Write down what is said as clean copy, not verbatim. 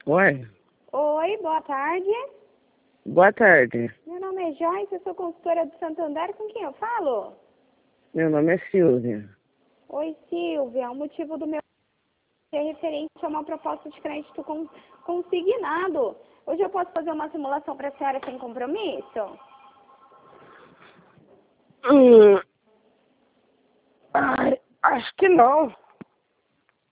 Oi, Oi, boa tarde. boa tarde. Meu nome é Joyce, eu sou consultora do Santander. Com quem eu falo? Meu nome é Silvia. Oi, Silvia. O motivo do meu é referente a uma proposta de crédito consignado. Hoje eu posso fazer uma simulação para a senhora sem compromisso? Ai, acho que não.